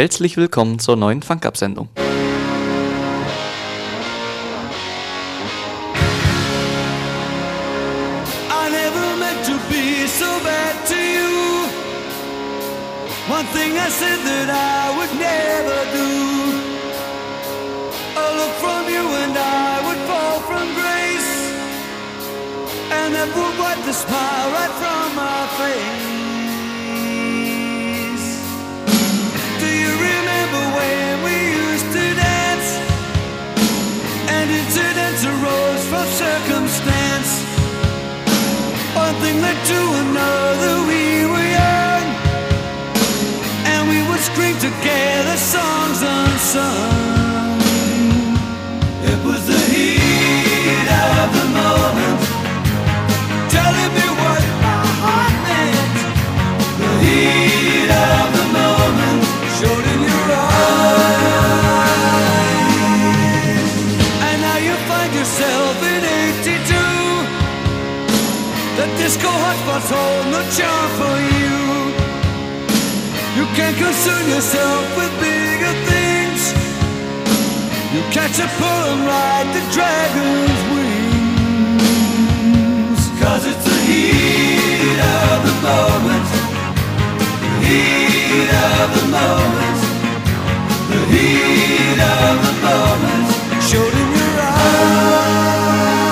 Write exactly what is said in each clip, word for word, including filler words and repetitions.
Herzlich willkommen zur neuen Funk-Up-Sendung. One thing I said that I would never do. A look from you and I would fall from grace, and that would wipe the smile right from my face. Do you remember when we used to dance, and incidents arose from circumstance? One thing led to another, we were young, scream together songs unsung. It was the heat of the moment, telling me what my heart meant. The heat of the moment showed in your eyes. And now you find yourself in eighty-two. The disco hotspots hold no charm for you. You can't concern yourself with bigger things. You catch a pull and ride the dragon's wings. Cause it's the heat of the moment, the heat of the moment, the heat of the moment showed in your eyes.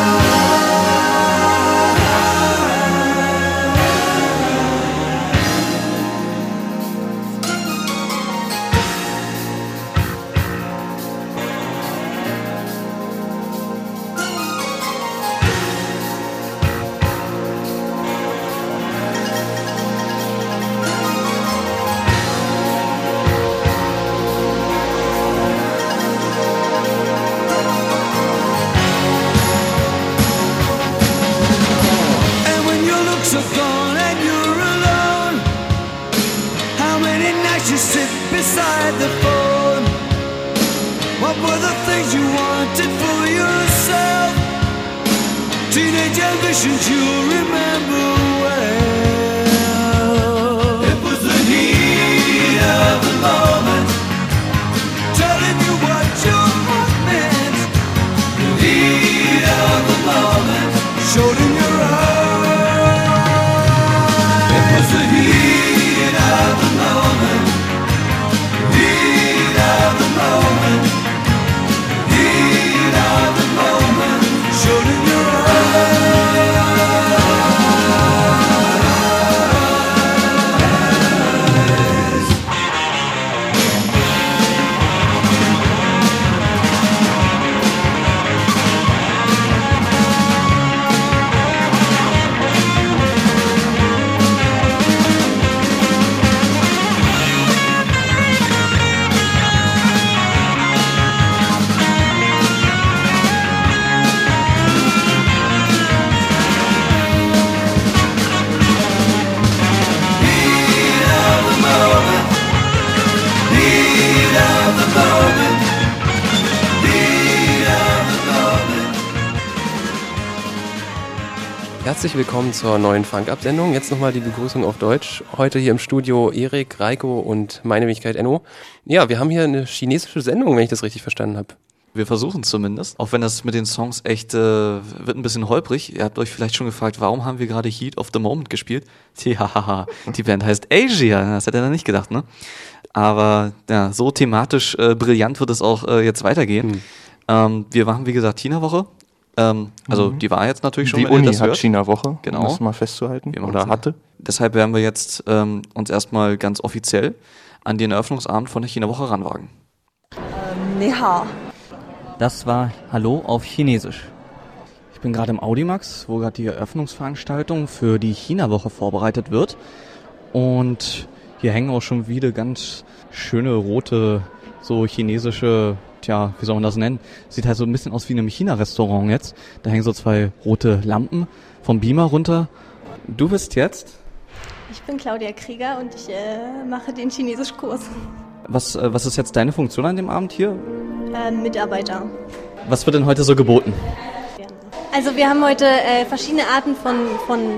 Beside the phone, what were the things you wanted for yourself? Teenage ambitions you'll remember well. It was the heat of the moment, telling you what your heart meant. The heat of the moment showed in your eyes. It was the heat of the moment, heat of the moment, heat of the moment, showed in your Herzlich willkommen zur neuen Funk-Up-Sendung. Jetzt nochmal die Begrüßung auf Deutsch. Heute hier im Studio Erik, Reiko und meine Wenigkeit Enno. Ja, wir haben hier eine chinesische Sendung, wenn ich das richtig verstanden habe. Wir versuchen zumindest, auch wenn das mit den Songs echt äh, wird ein bisschen holprig. Ihr habt euch vielleicht schon gefragt, warum haben wir gerade Heat of the Moment gespielt? Tja, die Band heißt Asia, das hätte er dann nicht gedacht, ne? Aber ja, so thematisch äh, brillant wird es auch äh, jetzt weitergehen. Hm. Ähm, wir machen, wie gesagt, China-Woche. Ähm, also mhm. die war jetzt natürlich schon, die Uni hat China-Woche, genau, um das mal festzuhalten, oder hatte. Deshalb werden wir jetzt ähm, uns erstmal ganz offiziell an den Eröffnungsabend von der China-Woche ranwagen. Ähm, ni hao. Das war Hallo auf Chinesisch. Ich bin gerade im Audimax, wo gerade die Eröffnungsveranstaltung für die China-Woche vorbereitet wird. Und hier hängen auch schon wieder ganz schöne rote, so chinesische, tja, wie soll man das nennen? Sieht halt so ein bisschen aus wie in einem China-Restaurant jetzt. Da hängen so zwei rote Lampen vom Beamer runter. Du bist jetzt? Ich bin Claudia Krieger und ich äh, mache den Chinesischkurs. Was, äh, was ist jetzt deine Funktion an dem Abend hier? Äh, Mitarbeiter. Was wird denn heute so geboten? Also wir haben heute äh, verschiedene Arten von, von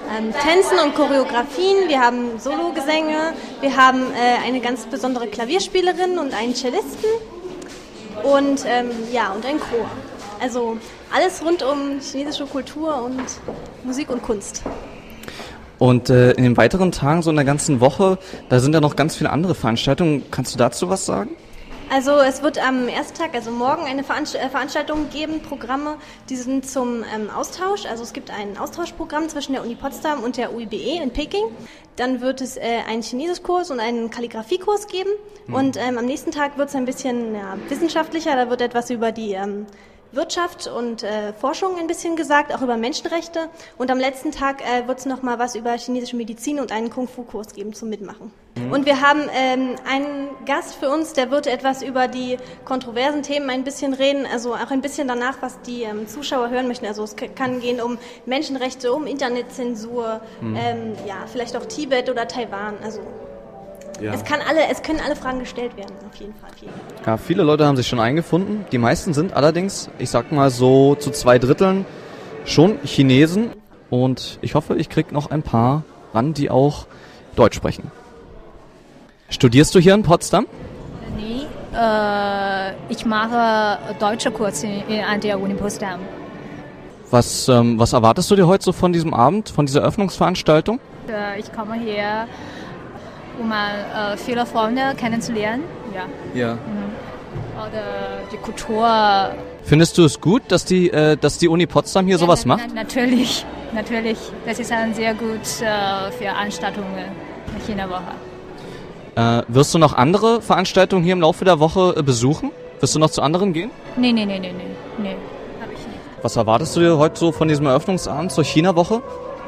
ähm, Tänzen und Choreografien, wir haben Sologesänge, wir haben äh, eine ganz besondere Klavierspielerin und einen Cellisten und ähm, ja und einen Chor. Also alles rund um chinesische Kultur und Musik und Kunst. Und äh, in den weiteren Tagen, so in der ganzen Woche, da sind ja noch ganz viele andere Veranstaltungen. Kannst du dazu was sagen? Also es wird am ersten Tag, also morgen, eine Veranst- äh, Veranstaltung geben, Programme, die sind zum ähm, Austausch. Also es gibt ein Austauschprogramm zwischen der Uni Potsdam und der U I B E in Peking. Dann wird es äh, einen Chinesischkurs und einen Kalligrafiekurs geben. Mhm. Und ähm, am nächsten Tag wird es ein bisschen ja, wissenschaftlicher, da wird etwas über die ähm, Wirtschaft und äh, Forschung ein bisschen gesagt, auch über Menschenrechte. Und am letzten Tag äh, wird es nochmal was über chinesische Medizin und einen Kung-Fu-Kurs geben zum Mitmachen. Mhm. Und wir haben ähm, einen Gast für uns, der wird etwas über die kontroversen Themen ein bisschen reden, also auch ein bisschen danach, was die ähm, Zuschauer hören möchten. Also es k- kann gehen um Menschenrechte, um Internetzensur, mhm. ähm, ja, vielleicht auch Tibet oder Taiwan, also Ja. Es kann alle, es können alle Fragen gestellt werden, auf jeden Fall. Ja, viele Leute haben sich schon eingefunden. Die meisten sind allerdings, ich sag mal so zu zwei Dritteln, schon Chinesen. Und ich hoffe, ich krieg noch ein paar ran, die auch Deutsch sprechen. Studierst du hier in Potsdam? Nee, äh, ich mache deutsche Kurse in, an der Uni Potsdam. Was, ähm, was erwartest du dir heute so von diesem Abend, von dieser Eröffnungsveranstaltung? Äh, ich komme hier, um mal äh, viele Freunde kennenzulernen. Ja. Ja. Mhm. Oder die Kultur. Findest du es gut, dass die, äh, dass die Uni Potsdam hier ja, sowas na, macht? Na, natürlich, natürlich. Das ist ein sehr gut äh, für Veranstaltungen in der Woche. Äh, wirst du noch andere Veranstaltungen hier im Laufe der Woche äh, besuchen? Wirst du noch zu anderen gehen? Nee, nee, nee, nee, nee. nee. Hab ich nicht. Was erwartest du dir heute so von diesem Eröffnungsabend zur China-Woche?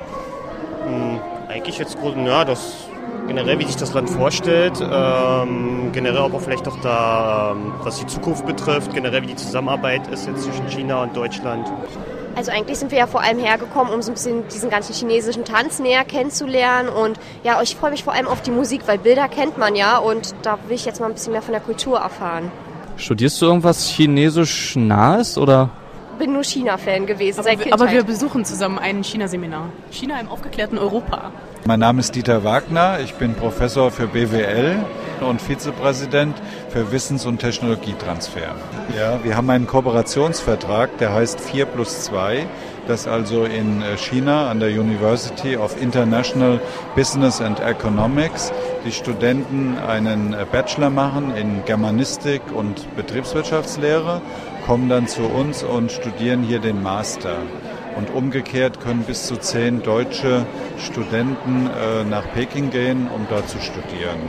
Hm, eigentlich jetzt gut, ja, das generell, wie sich das Land vorstellt, ähm, generell aber vielleicht auch da, ähm, was die Zukunft betrifft, generell wie die Zusammenarbeit ist jetzt zwischen China und Deutschland. Also eigentlich sind wir ja vor allem hergekommen, um so ein bisschen diesen ganzen chinesischen Tanz näher kennenzulernen und ja, ich freue mich vor allem auf die Musik, weil Bilder kennt man ja und da will ich jetzt mal ein bisschen mehr von der Kultur erfahren. Studierst du irgendwas chinesisch Nahes oder? Bin nur China-Fan gewesen aber seit Kindheit. Aber wir besuchen zusammen ein China-Seminar. China im aufgeklärten Europa. Mein Name ist Dieter Wagner, ich bin Professor für B W L und Vizepräsident für Wissens- und Technologietransfer. Ja, wir haben einen Kooperationsvertrag, der heißt vier plus zwei, dass also in China an der University of International Business and Economics die Studenten einen Bachelor machen in Germanistik und Betriebswirtschaftslehre, kommen dann zu uns und studieren hier den Master. Und umgekehrt können bis zu zehn deutsche Studenten äh, nach Peking gehen, um dort zu studieren.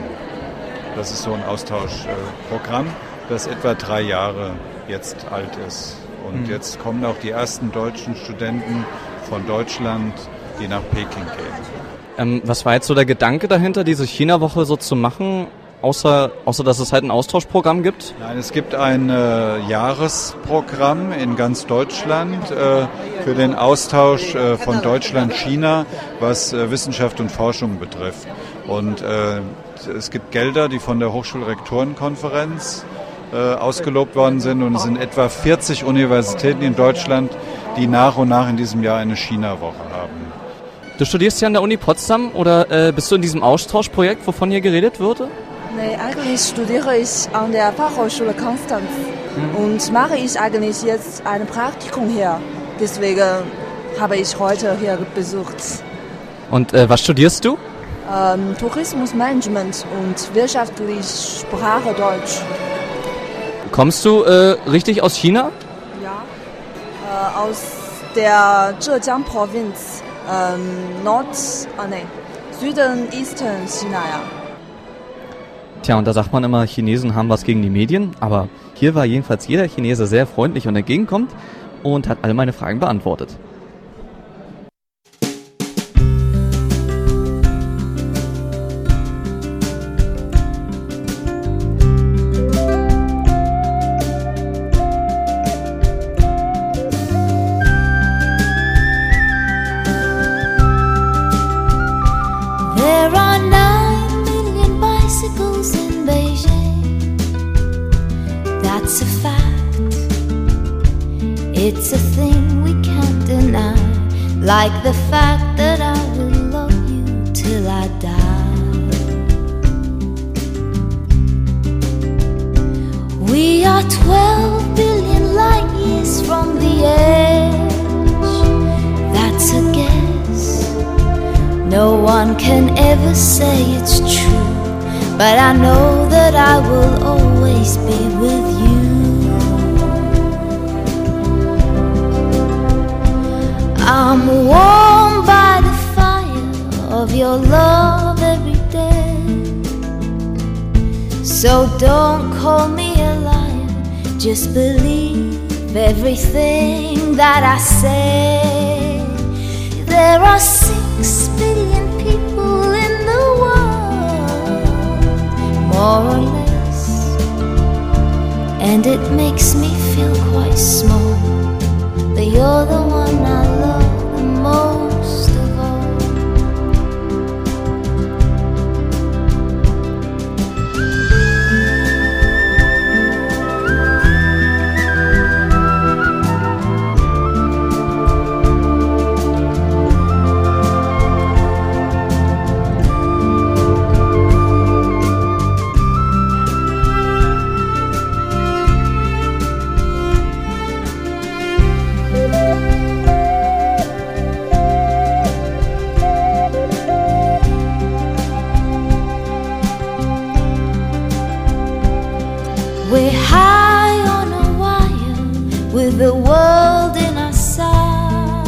Das ist so ein Austauschprogramm, äh, das etwa drei Jahre jetzt alt ist. Und mhm. jetzt kommen auch die ersten deutschen Studenten von Deutschland, die nach Peking gehen. Ähm, was war jetzt so der Gedanke dahinter, diese China-Woche so zu machen? Außer, außer dass es halt ein Austauschprogramm gibt? Nein, es gibt ein äh, Jahresprogramm in ganz Deutschland äh, für den Austausch äh, von Deutschland-China, was äh, Wissenschaft und Forschung betrifft. Und äh, es gibt Gelder, die von der Hochschulrektorenkonferenz äh, ausgelobt worden sind. Und es sind etwa vierzig Universitäten in Deutschland, die nach und nach in diesem Jahr eine China-Woche haben. Du studierst ja an der Uni Potsdam oder äh, bist du in diesem Austauschprojekt, wovon hier geredet wurde? Nee, eigentlich studiere ich an der Fachhochschule Konstanz mhm. und mache ich eigentlich jetzt ein Praktikum hier. Deswegen habe ich heute hier besucht. Und äh, was studierst du? Ähm, Tourismusmanagement und wirtschaftliche Sprache Deutsch. Kommst du äh, richtig aus China? Ja, äh, aus der Zhejiang-Provinz, ähm, Nord, ah, nee, Süden, Eastern China, ja. Tja, und da sagt man immer, Chinesen haben was gegen die Medien, aber hier war jedenfalls jeder Chinese sehr freundlich und entgegenkommt und hat alle meine Fragen beantwortet. That's a fact. It's a thing we can't deny, like the fact that I will are twelve billion light years from the edge. That's a guess. No one can ever say it's true, but I know that I will always be with you. I'm warmed by the fire of your love every day. So don't call me a liar, just believe everything that I say. There are six billion people in the world, more or less, and it makes me feel quite small, but you're the one I love the most of all. We're high on a wire with the world in our sight,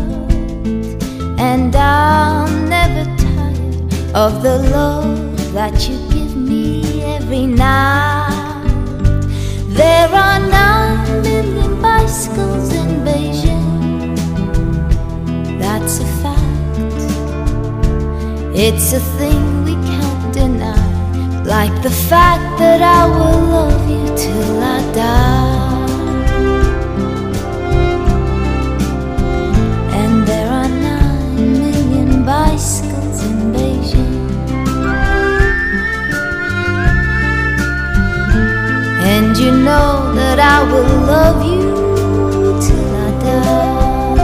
and I'm never tired of the love that you give me every night. There are nine million bicycles in Beijing, that's a fact. It's a thing we can't deny, like the fact that I will love you till I die. And there are nine million bicycles in Beijing, and you know that I will love you till I die.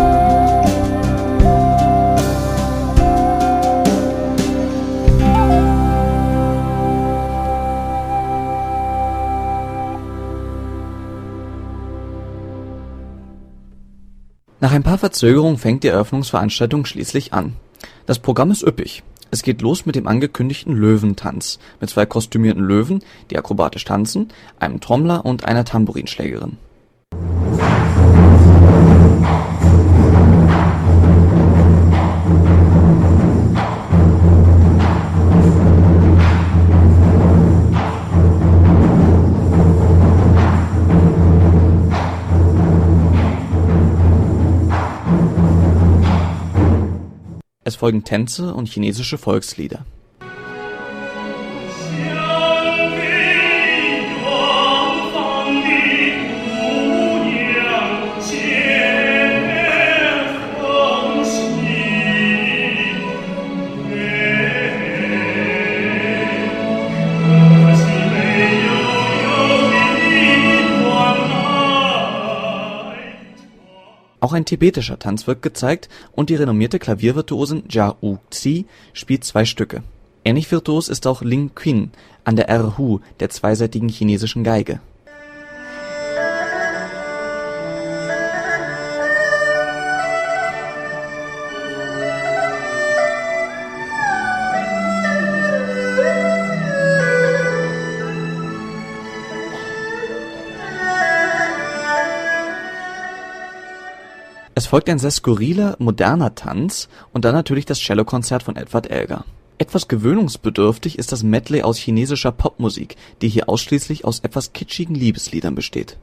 Nach ein paar Verzögerungen fängt die Eröffnungsveranstaltung schließlich an. Das Programm ist üppig. Es geht los mit dem angekündigten Löwentanz, mit zwei kostümierten Löwen, die akrobatisch tanzen, einem Trommler und einer Tambourinschlägerin. Es folgen Tänze und chinesische Volkslieder. Auch ein tibetischer Tanz wird gezeigt und die renommierte Klaviervirtuosin Jia Wuxi spielt zwei Stücke. Ähnlich virtuos ist auch Ling Qin an der Erhu, der zweiseitigen chinesischen Geige. Es folgt ein sehr skurriler, moderner Tanz und dann natürlich das Cellokonzert von Edward Elgar. Etwas gewöhnungsbedürftig ist das Medley aus chinesischer Popmusik, die hier ausschließlich aus etwas kitschigen Liebesliedern besteht.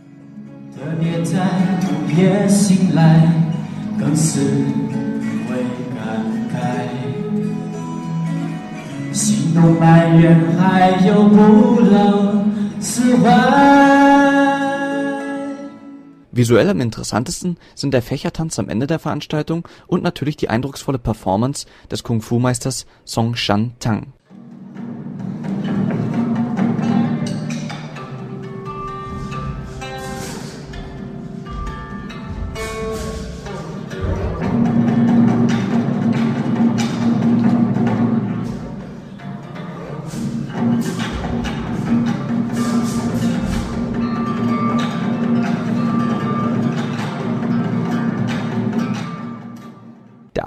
Visuell am interessantesten sind der Fächertanz am Ende der Veranstaltung und natürlich die eindrucksvolle Performance des Kung-Fu-Meisters Song Shan Tang.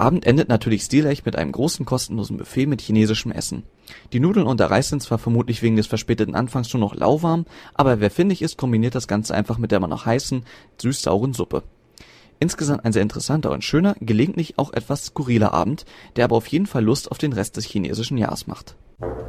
Abend endet natürlich stilecht mit einem großen kostenlosen Buffet mit chinesischem Essen. Die Nudeln und der Reis sind zwar vermutlich wegen des verspäteten Anfangs schon noch lauwarm, aber wer findig ist, kombiniert das Ganze einfach mit der immer noch heißen, süß-sauren Suppe. Insgesamt ein sehr interessanter und schöner, gelegentlich auch etwas skurriler Abend, der aber auf jeden Fall Lust auf den Rest des chinesischen Jahres macht.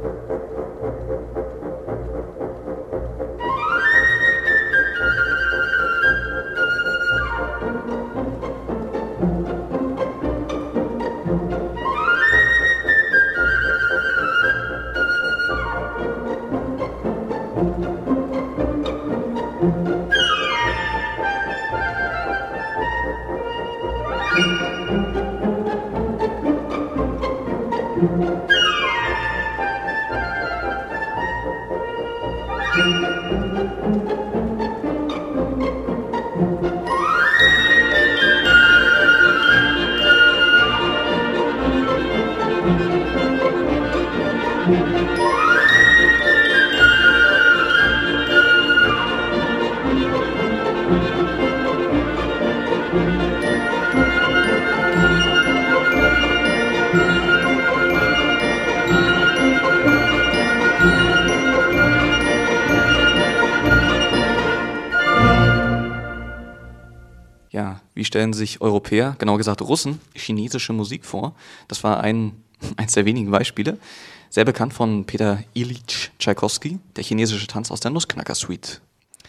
Ja, wie stellen sich Europäer, genauer gesagt Russen, chinesische Musik vor? Das war ein, eins der wenigen Beispiele. Sehr bekannt von Peter Ilyich Tschaikowski, der chinesische Tanz aus der Nussknacker-Suite.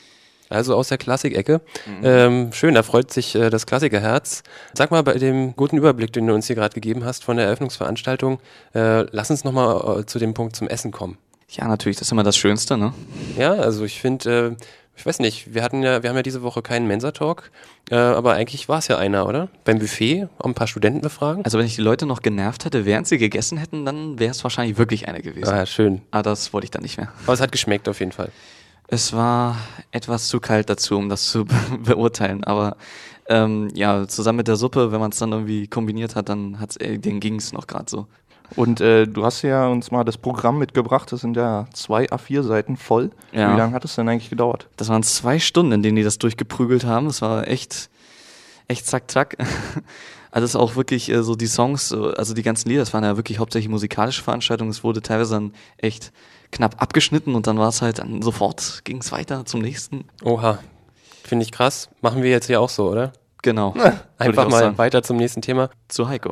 Also aus der Klassikecke. Mhm. Ähm, schön, da freut sich äh, das Klassikerherz. Sag mal, bei dem guten Überblick, den du uns hier gerade gegeben hast von der Eröffnungsveranstaltung, äh, lass uns nochmal äh, zu dem Punkt zum Essen kommen. Ja, natürlich, das ist immer das Schönste, ne? Ja, also ich finde, äh, ich weiß nicht, wir hatten ja, wir haben ja diese Woche keinen Mensa-Talk, äh, aber eigentlich war es ja einer, oder? Beim Buffet, auch ein paar Studenten befragen. Also wenn ich die Leute noch genervt hätte, während sie gegessen hätten, dann wäre es wahrscheinlich wirklich einer gewesen. Ah, schön. Aber das wollte ich dann nicht mehr. Aber es hat geschmeckt auf jeden Fall. Es war etwas zu kalt dazu, um das zu be- beurteilen, aber ähm, ja, zusammen mit der Suppe, wenn man es dann irgendwie kombiniert hat, dann hat's, äh, denen ging es noch gerade so. Und äh, du hast ja uns mal das Programm mitgebracht, das sind ja zwei A vier Seiten voll. Ja. Wie lange hat es denn eigentlich gedauert? Das waren zwei Stunden, in denen die das durchgeprügelt haben. Das war echt, echt zack, zack. Also es ist auch wirklich äh, so die Songs, also die ganzen Lieder, das waren ja wirklich hauptsächlich musikalische Veranstaltungen. Es wurde teilweise dann echt knapp abgeschnitten und dann war es halt dann sofort, ging es weiter zum nächsten. Oha, finde ich krass. Machen wir jetzt hier auch so, oder? Genau. Einfach mal sagen. Weiter zum nächsten Thema. Zu Heiko.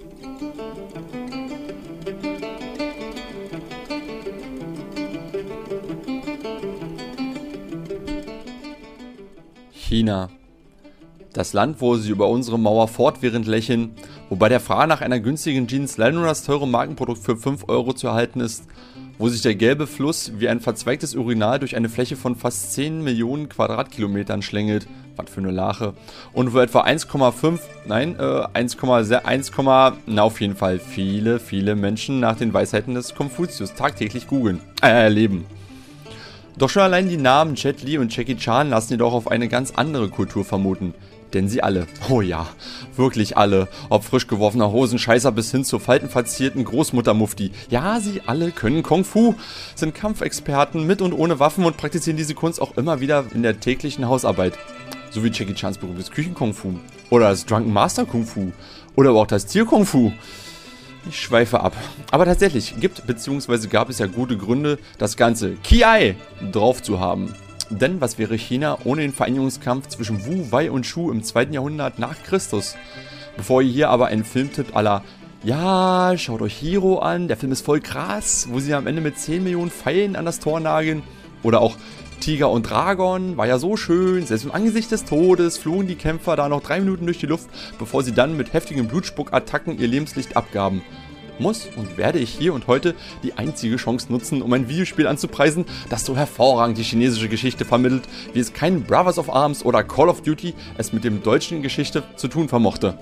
China. Das Land, wo sie über unsere Mauer fortwährend lächeln, wo bei der Frage nach einer günstigen Jeans leider nur das teure Markenprodukt für fünf Euro zu erhalten ist, wo sich der gelbe Fluss wie ein verzweigtes Urinal durch eine Fläche von fast zehn Millionen Quadratkilometern schlängelt, was für eine Lache, und wo etwa eins Komma fünf, nein, äh, eins, eins, na auf jeden Fall viele, viele Menschen nach den Weisheiten des Konfuzius tagtäglich googeln, äh, erleben. Doch schon allein die Namen Jet Li und Jackie Chan lassen jedoch auf eine ganz andere Kultur vermuten. Denn sie alle, oh ja, wirklich alle, ob frisch geworfener Hosenscheißer bis hin zur faltenverzierten Großmuttermufti, ja, sie alle können Kung Fu, sind Kampfexperten mit und ohne Waffen und praktizieren diese Kunst auch immer wieder in der täglichen Hausarbeit. So wie Jackie Chans berühmtes Küchen-Kung Fu oder das Drunken Master Kung Fu oder aber auch das Tier-Kung Fu. Ich schweife ab. Aber tatsächlich gibt bzw. gab es ja gute Gründe, das Ganze Ki-Ai drauf zu haben. Denn was wäre China ohne den Vereinigungskampf zwischen Wu, Wei und Shu im zweiten Jahrhundert nach Christus? Bevor ihr hier aber einen Filmtipp à la ja, schaut euch Hero an, der Film ist voll krass, wo sie am Ende mit zehn Millionen Pfeilen an das Tor nageln. Oder auch Tiger und Dragon, war ja so schön, selbst im Angesicht des Todes flogen die Kämpfer da noch drei Minuten durch die Luft, bevor sie dann mit heftigen Blutspuckattacken ihr Lebenslicht abgaben. Muss und werde ich hier und heute die einzige Chance nutzen, um ein Videospiel anzupreisen, das so hervorragend die chinesische Geschichte vermittelt, wie es kein Brothers of Arms oder Call of Duty es mit dem deutschen Geschichte zu tun vermochte.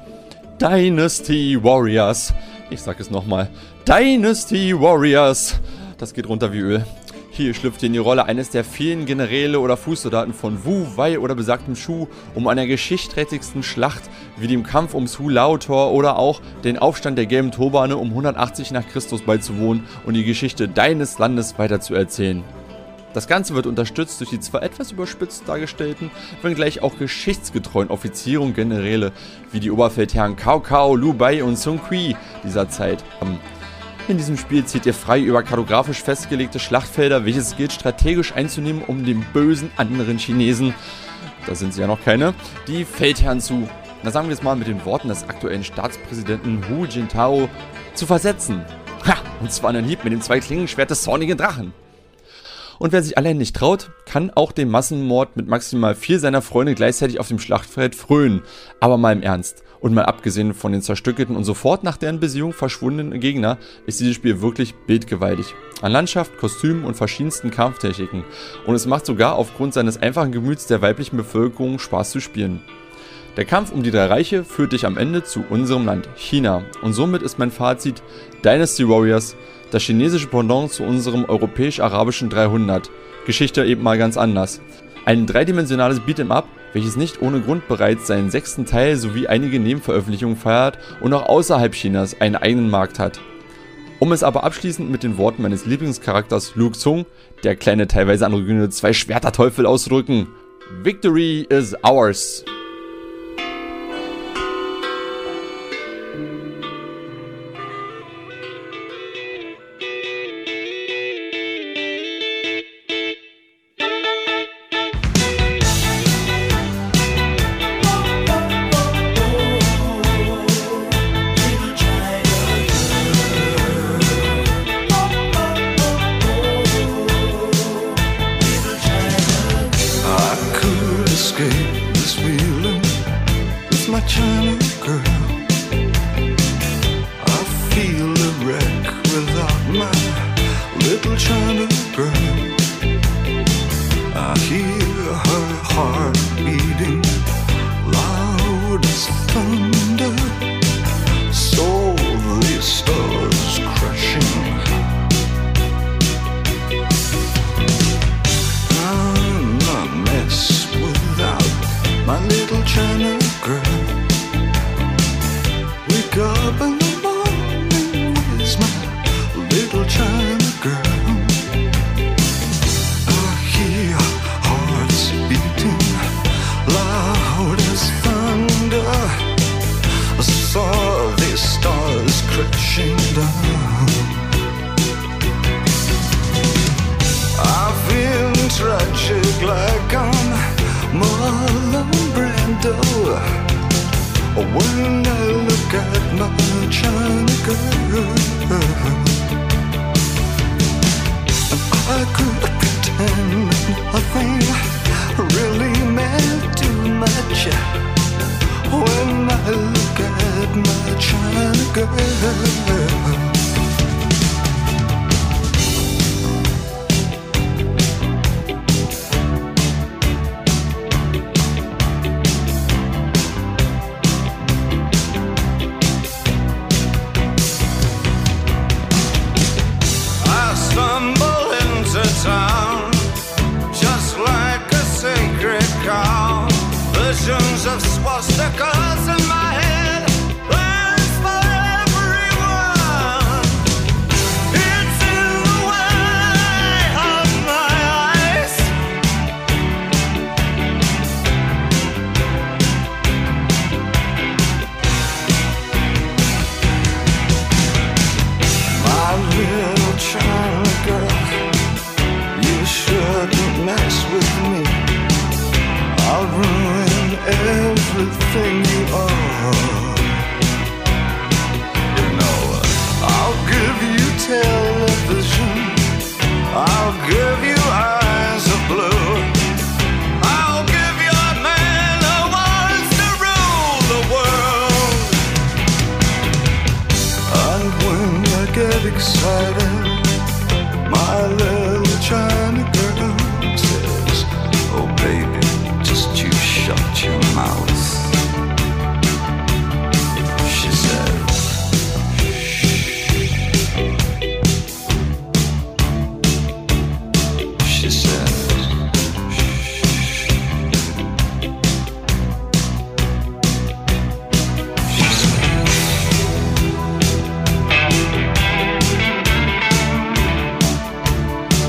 Dynasty Warriors. Ich sag es nochmal. Dynasty Warriors. Das geht runter wie Öl. Hier schlüpft ihr in die Rolle eines der vielen Generäle oder Fußsoldaten von Wu, Wei oder besagtem Shu, um einer geschichtsträchtigsten Schlacht wie dem Kampf ums Hu-Lao-Tor oder auch den Aufstand der gelben Turbane um hundertachtzig nach Christus beizuwohnen und die Geschichte deines Landes weiterzuerzählen. Das Ganze wird unterstützt durch die zwar etwas überspitzt dargestellten, wenngleich auch geschichtsgetreuen Offiziere und Generäle, wie die Oberfeldherren Cao Cao, Liu Bei und Sun Kui dieser Zeit. In diesem Spiel zieht ihr frei über kartografisch festgelegte Schlachtfelder, welches es gilt strategisch einzunehmen, um den bösen anderen Chinesen, da sind sie ja noch keine, die Feldherren zu, na sagen wir es mal mit den Worten des aktuellen Staatspräsidenten Hu Jintao, zu versetzen. Ha! Und zwar einen Hieb mit dem Zweiklingenschwert des zornigen Drachen. Und wer sich allein nicht traut, kann auch den Massenmord mit maximal vier seiner Freunde gleichzeitig auf dem Schlachtfeld frönen. Aber mal im Ernst. Und mal abgesehen von den zerstückelten und sofort nach deren Besiehung verschwundenen Gegner, ist dieses Spiel wirklich bildgewaltig. An Landschaft, Kostümen und verschiedensten Kampftechniken. Und es macht sogar aufgrund seines einfachen Gemüts der weiblichen Bevölkerung Spaß zu spielen. Der Kampf um die drei Reiche führt dich am Ende zu unserem Land, China. Und somit ist mein Fazit: Dynasty Warriors, das chinesische Pendant zu unserem europäisch-arabischen dreihundert. Geschichte eben mal ganz anders. Ein dreidimensionales Beat'em Up, welches nicht ohne Grund bereits seinen sechsten Teil sowie einige Nebenveröffentlichungen feiert und auch außerhalb Chinas einen eigenen Markt hat. Um es aber abschließend mit den Worten meines Lieblingscharakters Liu Xun, der kleine teilweise androgyne Zwei-Schwerter-Teufel, auszudrücken: Victory is ours! When I look at my China girl, I could pretend nothing really meant too much. When I look at my China girl. Visions of swastikas in my head, plans for everyone. It's in the way of my eyes. My little China girl, you shouldn't mess with me. I'll ruin everything you are. You know, I'll give you television, I'll give you eyes of blue, I'll give you a man who wants to rule the world. And when I get excited, my little China girl says, oh baby, just you shut your mouth. She said, she said, she said,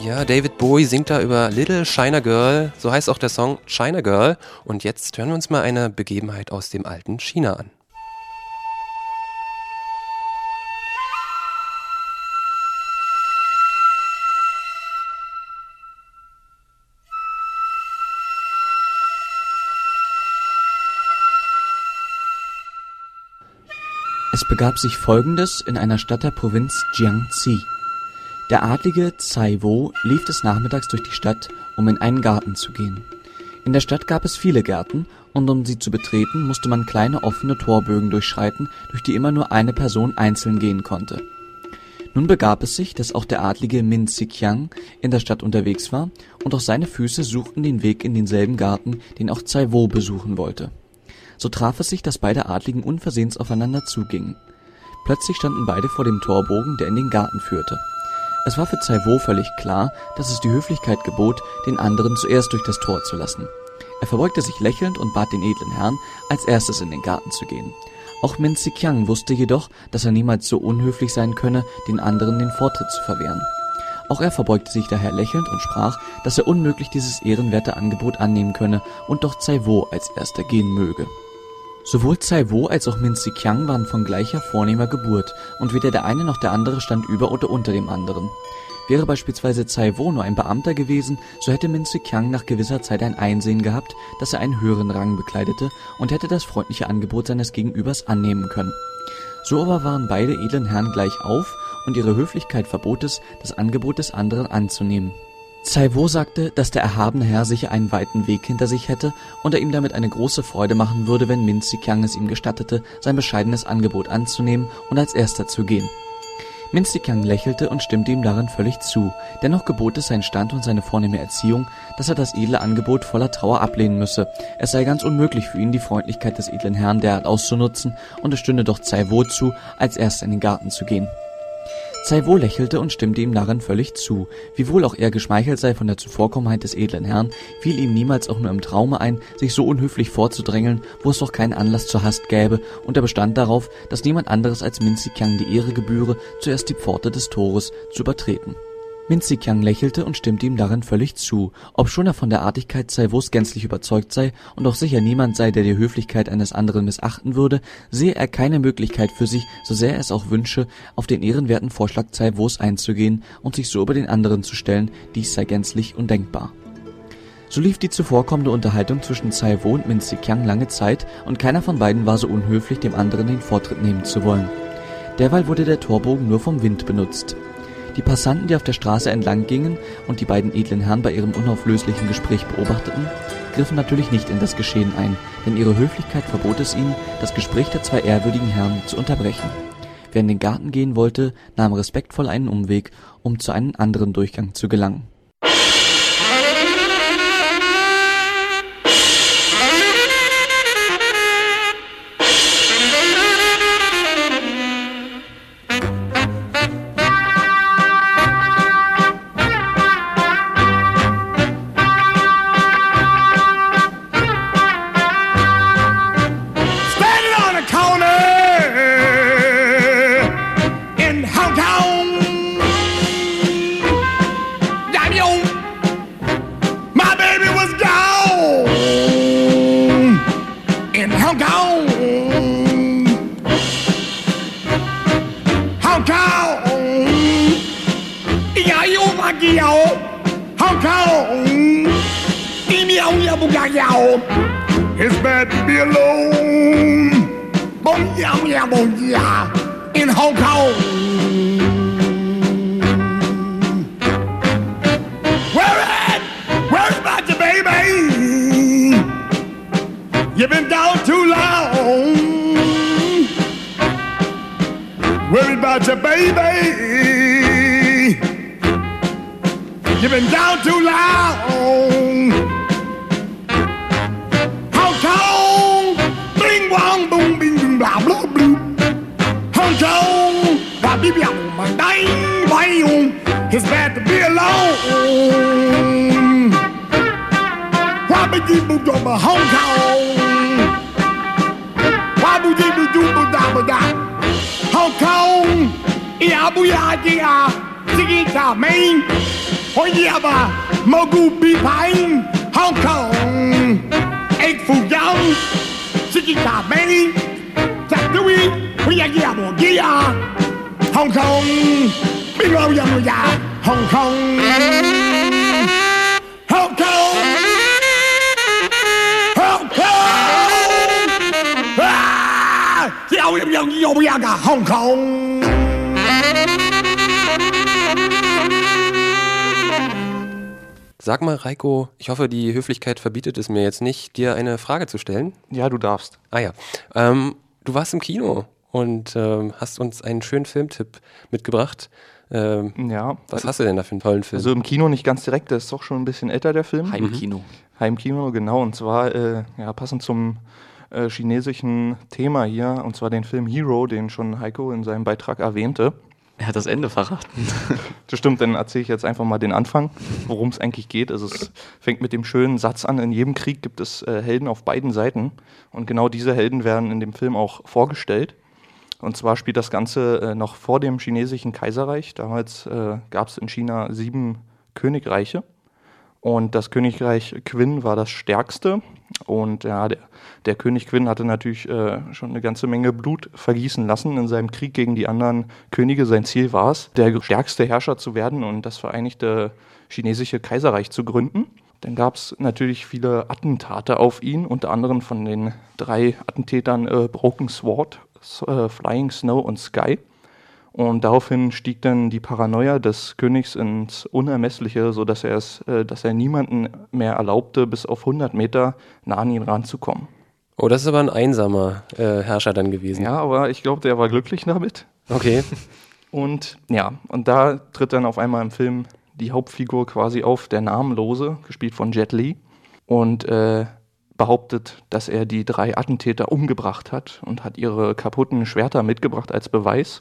Ja, David Bowie singt da über Little China Girl, so heißt auch der Song China Girl. Und jetzt hören wir uns mal eine Begebenheit aus dem alten China an. Es begab sich Folgendes in einer Stadt der Provinz Jiangxi. Der adlige Cai Wo lief des Nachmittags durch die Stadt, um in einen Garten zu gehen. In der Stadt gab es viele Gärten, und um sie zu betreten, musste man kleine offene Torbögen durchschreiten, durch die immer nur eine Person einzeln gehen konnte. Nun begab es sich, dass auch der adlige Min Ziqiang in der Stadt unterwegs war, und auch seine Füße suchten den Weg in denselben Garten, den auch Cai Wo besuchen wollte. So traf es sich, dass beide Adligen unversehens aufeinander zugingen. Plötzlich standen beide vor dem Torbogen, der in den Garten führte. Es war für Cai Wo völlig klar, dass es die Höflichkeit gebot, den anderen zuerst durch das Tor zu lassen. Er verbeugte sich lächelnd und bat den edlen Herrn, als erstes in den Garten zu gehen. Auch Min Ziqiang wusste jedoch, dass er niemals so unhöflich sein könne, den anderen den Vortritt zu verwehren. Auch er verbeugte sich daher lächelnd und sprach, dass er unmöglich dieses ehrenwerte Angebot annehmen könne und doch Cai Wo als erster gehen möge. Sowohl Cai Wo als auch Min Ziqiang waren von gleicher vornehmer Geburt, und weder der eine noch der andere stand über oder unter dem anderen. Wäre beispielsweise Cai Wo nur ein Beamter gewesen, so hätte Min Ziqiang nach gewisser Zeit ein Einsehen gehabt, dass er einen höheren Rang bekleidete und hätte das freundliche Angebot seines Gegenübers annehmen können. So aber waren beide edlen Herren gleich auf, und ihre Höflichkeit verbot es, das Angebot des anderen anzunehmen. Cai Wo sagte, dass der erhabene Herr sicher einen weiten Weg hinter sich hätte und er ihm damit eine große Freude machen würde, wenn Min Ziqiang es ihm gestattete, sein bescheidenes Angebot anzunehmen und als erster zu gehen. Min Ziqiang lächelte und stimmte ihm darin völlig zu, dennoch gebot es sein Stand und seine vornehme Erziehung, dass er das edle Angebot voller Trauer ablehnen müsse. Es sei ganz unmöglich für ihn, die Freundlichkeit des edlen Herrn derart auszunutzen, und es stünde doch Cai Wo zu, als erster in den Garten zu gehen. Cai Wo lächelte und stimmte ihm darin völlig zu. Wiewohl auch er geschmeichelt sei von der Zuvorkommenheit des edlen Herrn, fiel ihm niemals auch nur im Traume ein, sich so unhöflich vorzudrängeln, wo es doch keinen Anlass zur Hast gäbe, und er bestand darauf, dass niemand anderes als Min Ziqiang die Ehre gebühre, zuerst die Pforte des Tores zu übertreten. Min Ziqiang lächelte und stimmte ihm darin völlig zu, obschon er von der Artigkeit Cai Wos gänzlich überzeugt sei und auch sicher niemand sei, der die Höflichkeit eines anderen missachten würde, sehe er keine Möglichkeit für sich, so sehr er es auch wünsche, auf den ehrenwerten Vorschlag Cai Wos einzugehen und sich so über den anderen zu stellen, dies sei gänzlich undenkbar. So lief die zuvorkommende Unterhaltung zwischen Cai Wo und Min Ziqiang lange Zeit, und keiner von beiden war so unhöflich, dem anderen den Vortritt nehmen zu wollen. Derweil wurde der Torbogen nur vom Wind benutzt. Die Passanten, die auf der Straße entlang gingen und die beiden edlen Herren bei ihrem unauflöslichen Gespräch beobachteten, griffen natürlich nicht in das Geschehen ein, denn ihre Höflichkeit verbot es ihnen, das Gespräch der zwei ehrwürdigen Herren zu unterbrechen. Wer in den Garten gehen wollte, nahm respektvoll einen Umweg, um zu einem anderen Durchgang zu gelangen. It's bad to be alone. Bon yeah, yeah, bon yeah, in Hong Kong. Where at? Where about you, baby? You've been down too long. Where about you, baby? You've been down too long. Hong Kong, bling wong boom bing boom blah blah blue. Hong Kong, ba bi biao ma dai bai yong. It's bad to be alone. Why be you bu do ma Hong Kong? Why bu you bu do bu da bu da? Hong Kong, ya bu ya ya, ziggy ta main. Hoi aber, Mogu Bipain, Hong Kong, Egg Fu Yang, Sikika Benny, Takui, Huyagiabo Gia, Hong Kong, Bingo Yamuya, Hong Kong, Hong Kong, Hong Kong, ah, Yao Yao Yao Yaga, Hong Kong. Sag mal, Reiko, ich hoffe, die Höflichkeit verbietet es mir jetzt nicht, dir eine Frage zu stellen. Ja, du darfst. Ah ja. Ähm, du warst im Kino und ähm, hast uns einen schönen Filmtipp mitgebracht. Ähm, ja. Was hast du denn da für einen tollen Film? Also im Kino nicht ganz direkt, der ist doch schon ein bisschen älter, der Film. Heimkino. Mhm. Heimkino, genau. Und zwar äh, ja, passend zum äh, chinesischen Thema hier, und zwar den Film Hero, den schon Heiko in seinem Beitrag erwähnte. Er hat das Ende verraten. Das stimmt, dann erzähle ich jetzt einfach mal den Anfang, worum es eigentlich geht. Also es fängt mit dem schönen Satz an, in jedem Krieg gibt es äh, Helden auf beiden Seiten. Und genau diese Helden werden in dem Film auch vorgestellt. Und zwar spielt das Ganze äh, noch vor dem chinesischen Kaiserreich. Damals äh, gab es in China sieben Königreiche. Und das Königreich Qin war das stärkste. Und ja, der, der König Qin hatte natürlich äh, schon eine ganze Menge Blut vergießen lassen in seinem Krieg gegen die anderen Könige. Sein Ziel war es, der stärkste Herrscher zu werden und das Vereinigte Chinesische Kaiserreich zu gründen. Dann gab es natürlich viele Attentate auf ihn, unter anderem von den drei Attentätern äh, Broken Sword, äh, Flying Snow und Sky. Und daraufhin stieg dann die Paranoia des Königs ins Unermessliche, sodass er es, äh, dass er niemanden mehr erlaubte, bis auf hundert Meter nah an ihn ranzukommen. Oh, das ist aber ein einsamer äh, Herrscher dann gewesen. Ja, aber ich glaube, der war glücklich damit. Okay. Und ja, und da tritt dann auf einmal im Film die Hauptfigur quasi auf, der Namenlose, gespielt von Jet Li, und äh, behauptet, dass er die drei Attentäter umgebracht hat und hat ihre kaputten Schwerter mitgebracht als Beweis.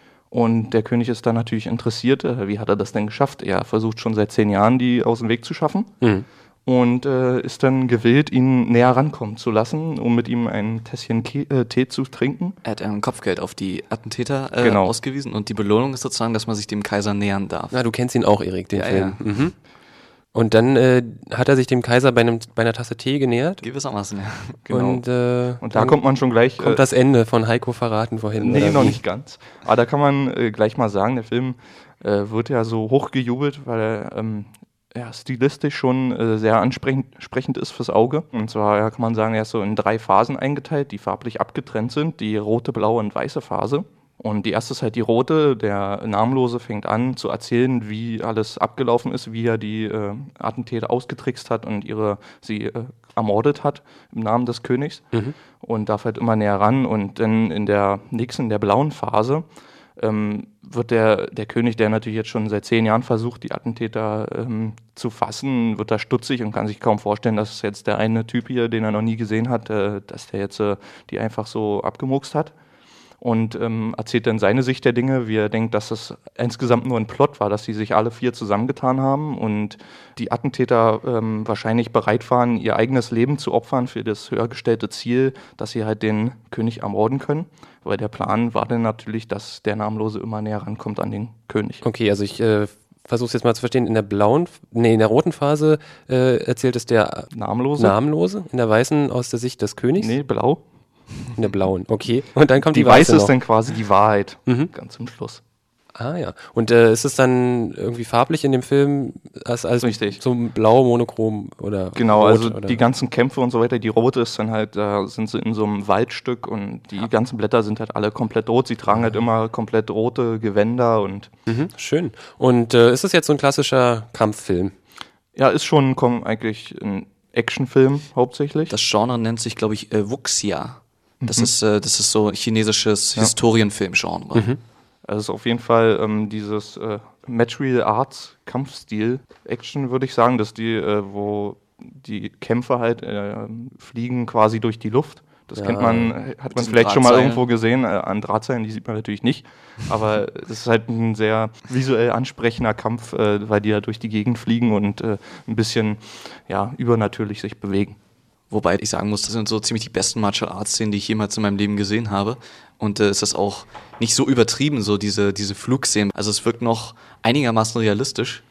Und der König ist dann natürlich interessiert, äh, wie hat er das denn geschafft? Er versucht schon seit zehn Jahren, die aus dem Weg zu schaffen. Mhm. Und äh, ist dann gewillt, ihn näher rankommen zu lassen, um mit ihm ein Tässchen Ke- äh, Tee zu trinken. Er hat ein Kopfgeld auf die Attentäter äh, genau. ausgewiesen und die Belohnung ist sozusagen, dass man sich dem Kaiser nähern darf. Na, du kennst ihn auch, Erik, den ja, Film. Ja. Mhm. Und dann äh, hat er sich dem Kaiser bei, einem, bei einer Tasse Tee genähert. Gewissermaßen, ja. Genau. Und, äh, und da kommt man schon gleich... Kommt äh, das Ende von Heiko verraten vorhin? Nee, noch wie? nicht ganz. Aber da kann man äh, gleich mal sagen, der Film äh, wird ja so hochgejubelt, weil er ähm, ja, stilistisch schon äh, sehr ansprechend ist fürs Auge. Und zwar ja, kann man sagen, er ist so in drei Phasen eingeteilt, die farblich abgetrennt sind. Die rote, blaue und weiße Phase. Und die erste ist halt die rote, der Namenlose fängt an zu erzählen, wie alles abgelaufen ist, wie er die äh, Attentäter ausgetrickst hat und ihre sie äh, ermordet hat im Namen des Königs. Mhm. Und darf halt immer näher ran. Und dann in der nächsten, in der blauen Phase, ähm, wird der, der König, der natürlich jetzt schon seit zehn Jahren versucht, die Attentäter ähm, zu fassen, wird da stutzig und kann sich kaum vorstellen, dass jetzt der eine Typ hier, den er noch nie gesehen hat, äh, dass der jetzt äh, die einfach so abgemurkst hat. Und ähm, erzählt dann seine Sicht der Dinge, wie er denkt, dass es insgesamt nur ein Plot war, dass sie sich alle vier zusammengetan haben und die Attentäter ähm, wahrscheinlich bereit waren, ihr eigenes Leben zu opfern für das höher gestellte Ziel, dass sie halt den König ermorden können. Weil der Plan war dann natürlich, dass der Namenlose immer näher rankommt an den König. Okay, also ich äh, versuche es jetzt mal zu verstehen. In der blauen, nee, in der roten Phase äh, erzählt es der Namenlose. Namenlose, in der weißen aus der Sicht des Königs? Nee, blau. In der blauen, okay. Und dann kommt die, die weiße weiße ist noch. dann quasi die Wahrheit, mhm. ganz zum Schluss. Ah ja. Und äh, ist es dann irgendwie farblich in dem Film als, als Richtig. So blau, monochrom oder genau, rot, also oder? Die ganzen Kämpfe und so weiter, die rote ist dann halt, da sind sie in so einem Waldstück und die ja. ganzen Blätter sind halt alle komplett rot. Sie tragen halt immer komplett rote Gewänder und... Mhm, schön. Und äh, ist es jetzt so ein klassischer Kampffilm? Ja, ist schon komm, eigentlich ein Actionfilm hauptsächlich. Das Genre nennt sich, glaube ich, äh, Wuxia. Das, mhm. ist, äh, das ist so chinesisches ja. Historienfilm-Genre. Mhm. Also es ist auf jeden Fall ähm, dieses äh, Martial Arts Kampfstil Action, würde ich sagen, dass die, äh, wo die Kämpfer halt äh, fliegen quasi durch die Luft. Das ja, kennt man, hat man vielleicht schon mal irgendwo gesehen, äh, an Drahtseilen, die sieht man natürlich nicht. Aber es ist halt ein sehr visuell ansprechender Kampf, äh, weil die ja durch die Gegend fliegen und äh, ein bisschen ja, übernatürlich sich bewegen. Wobei ich sagen muss, das sind so ziemlich die besten Martial Arts Szenen, die ich jemals in meinem Leben gesehen habe. Und äh, es ist auch nicht so übertrieben, so diese, diese Flugszenen. Also es wirkt noch einigermaßen realistisch.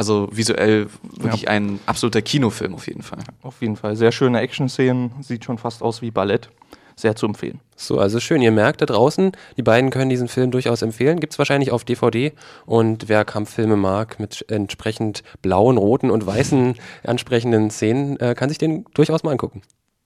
Also visuell wirklich ja. ein absoluter Kinofilm auf jeden Fall. Auf jeden Fall. Sehr schöne Action-Szenen, sieht schon fast aus wie Ballett. Sehr zu empfehlen. So, also schön, ihr merkt da draußen, die beiden können diesen Film durchaus empfehlen. Gibt es wahrscheinlich auf D V D. Und wer Kampffilme mag mit entsprechend blauen, roten und weißen ansprechenden Szenen, äh, kann sich den durchaus mal angucken.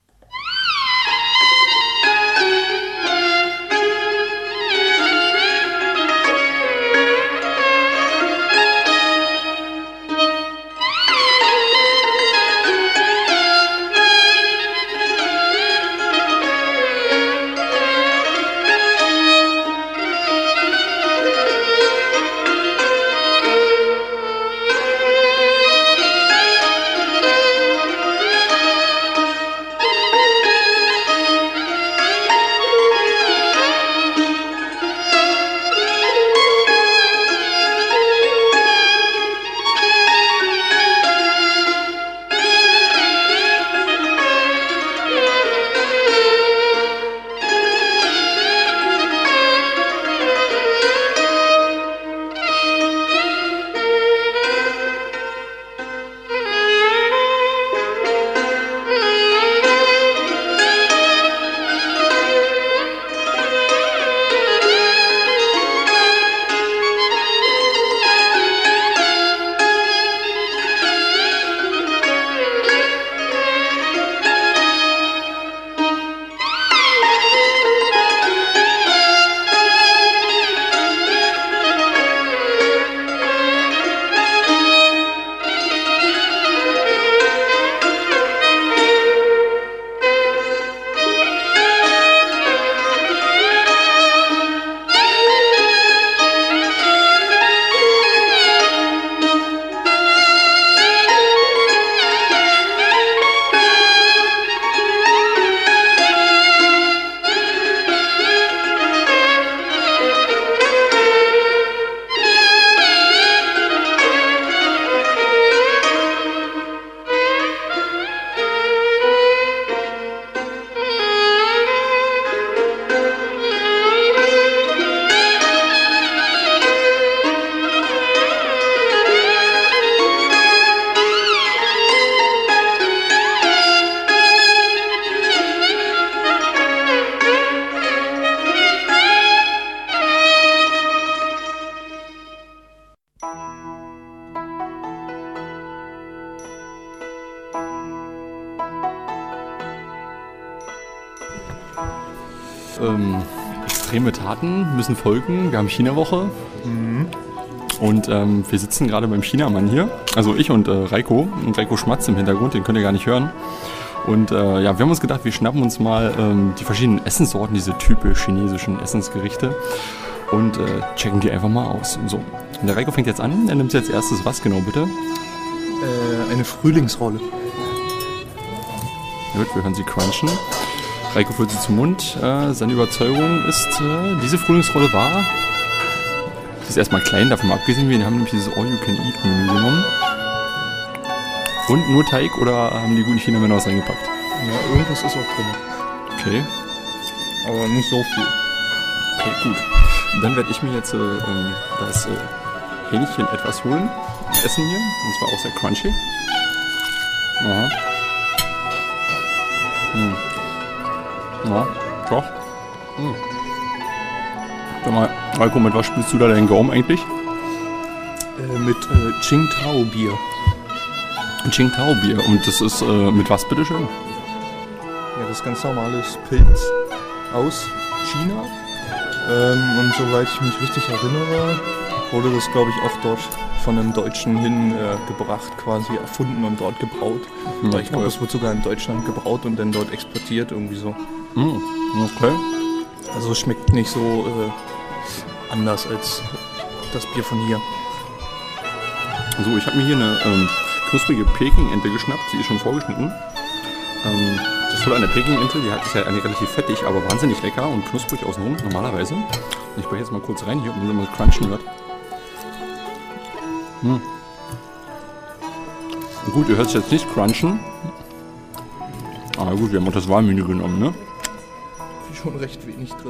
Ähm, extreme Taten müssen folgen. Wir haben China-Woche. Mhm. Und ähm, wir sitzen gerade beim Chinamann hier. Also ich und äh, Reiko. Und Reiko schmatzt im Hintergrund, den könnt ihr gar nicht hören. Und äh, ja, wir haben uns gedacht, wir schnappen uns mal ähm, die verschiedenen Essenssorten, diese typisch chinesischen Essensgerichte. Und äh, checken die einfach mal aus. So. Und der Reiko fängt jetzt an. Er nimmt jetzt erstes was genau, bitte? Äh, eine Frühlingsrolle. Gut, wir hören sie crunchen. Reiko führt sie zum Mund. Äh, seine Überzeugung ist, äh, diese Frühlingsrolle war... Die ist erstmal klein, davon mal abgesehen. Wir haben nämlich dieses All-You-Can-Eat-Menü genommen. Und nur Teig oder haben die guten China-Männer was reingepackt? Ja, irgendwas ist auch drin. Okay. Aber nicht so viel. Okay, gut. Dann werde ich mir jetzt äh, das äh, Hähnchen etwas holen. Essen hier. Und zwar auch sehr crunchy. Aha. Hm. Ja, doch. Hm. Sag mal, Reiko, mit was spielst du da deinen Gaumen eigentlich? Äh, mit äh, Qingdao-Bier. Qingdao-Bier. Und das ist äh, mit was, bitteschön? Ja, das ist ganz normales Pilz aus China. Ähm, und soweit ich mich richtig erinnere, wurde das, glaube ich, oft dort von einem Deutschen hingebracht, äh, quasi erfunden und dort gebraut. Mhm, ich glaube, das wird sogar in Deutschland gebraut und dann dort exportiert, irgendwie so. Mhm, okay. Also es schmeckt nicht so äh, anders als das Bier von hier. So, ich habe mir hier eine ähm, knusprige Peking-Ente geschnappt, sie ist schon vorgeschnitten. Ähm, das Tolle an der Peking-Ente, die hat, ist ja eigentlich relativ fettig, aber wahnsinnig lecker und knusprig außenrum, normalerweise. Ich breche jetzt mal kurz rein hier, ob man mal crunchen hört. Hm. Gut, ihr hört es jetzt nicht crunchen. Aber gut, wir haben auch das Wahlmenü genommen, ne? Schon recht wenig drin.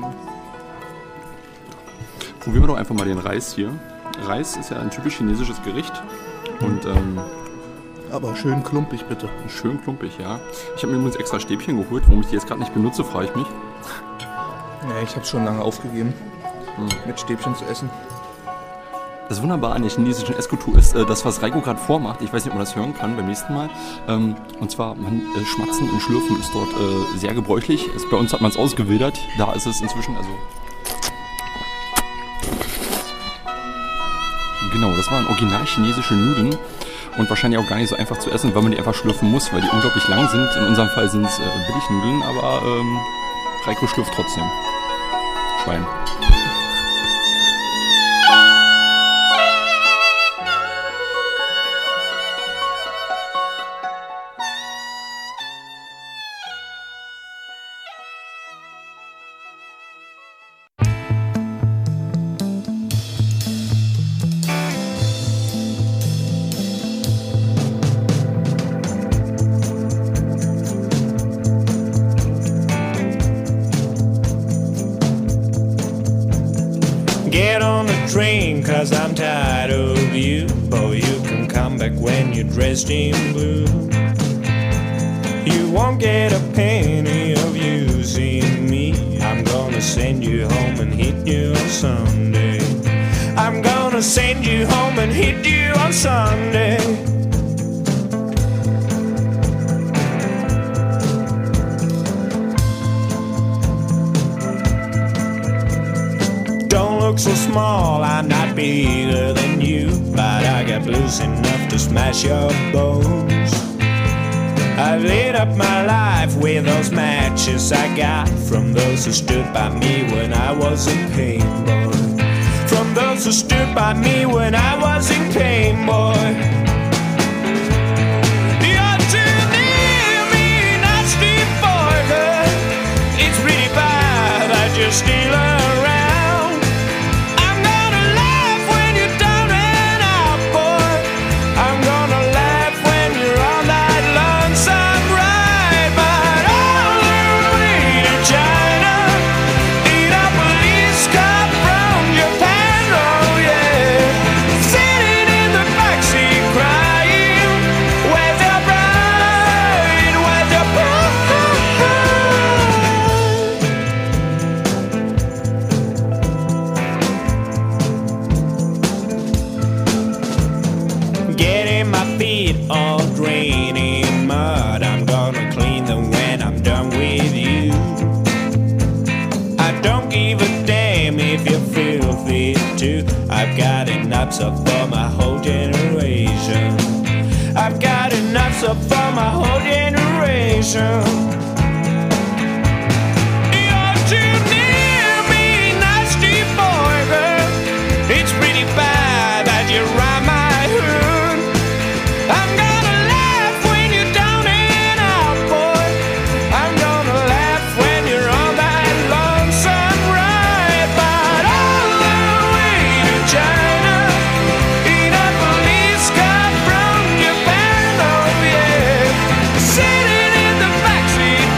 Probieren wir doch einfach mal den Reis hier. Reis ist ja ein typisch chinesisches Gericht. Und, ähm, aber schön klumpig, bitte. Schön klumpig, ja. Ich habe mir übrigens extra Stäbchen geholt. Warum ich die jetzt gerade nicht benutze, frage ich mich. Ja, ich habe schon lange aufgegeben, hm. mit Stäbchen zu essen. Das Wunderbare an der chinesischen Esskultur ist, äh, das, was Reiko gerade vormacht. Ich weiß nicht, ob man das hören kann beim nächsten Mal. Ähm, und zwar, man, äh, Schmatzen und Schlürfen ist dort äh, sehr gebräuchlich. Ist, bei uns hat man es ausgewildert. Da ist es inzwischen, also... Genau, das waren original chinesische Nudeln. Und wahrscheinlich auch gar nicht so einfach zu essen, weil man die einfach schlürfen muss, weil die unglaublich lang sind. In unserem Fall sind es äh, Billignudeln, aber ähm, Reiko schlürft trotzdem. Schwein. Get on the train, cause I'm tired of you. Boy, you can come back when you're dressed in blue. You won't get a penny of using me. I'm gonna send you home and hit you on Sunday. I'm gonna send you home and hit you on Sunday. Look so small, I'm not bigger than you, but I got blues enough to smash your bones. I've lit up my life with those matches I got from those who stood by me when I was in pain, boy. From those who stood by me when I was in pain, boy. You're too near me, nasty boy, girl. It's pretty bad that you're still around. I've got enough up for my whole generation. I've got enough up for my whole generation. You're too near me, nasty boy, girl. It's pretty bad that you rhyme my hood. I'm gonna laugh when you're down and out, boy. I'm gonna laugh when you're on that lonesome ride, but all the way to China in a police car from Japan, oh yeah. Sitting in the backseat